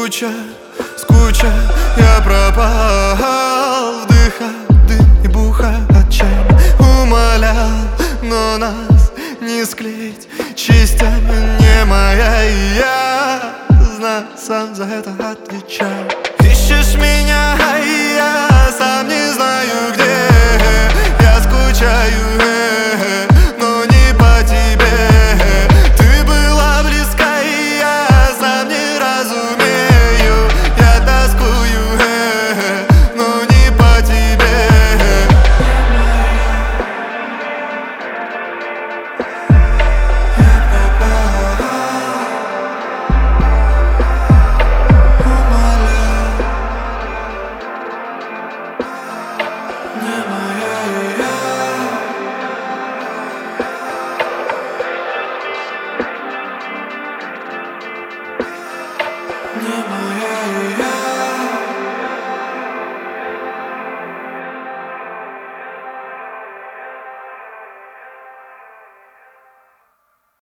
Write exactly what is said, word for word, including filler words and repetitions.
Скуча, скуча, я пропал. Вдыха, дым и буха, отчаянно умолял, но нас не склеить частями не моя. И я, знаю, сам за это отвечаю. Ищешь меня, а я сам не знаю где. Я скучаю, но не по тебе. Ты была близка, и я сам не разумею. Я тоскую, но не по тебе. Я пропал, умолял, не моя я. Не моя я.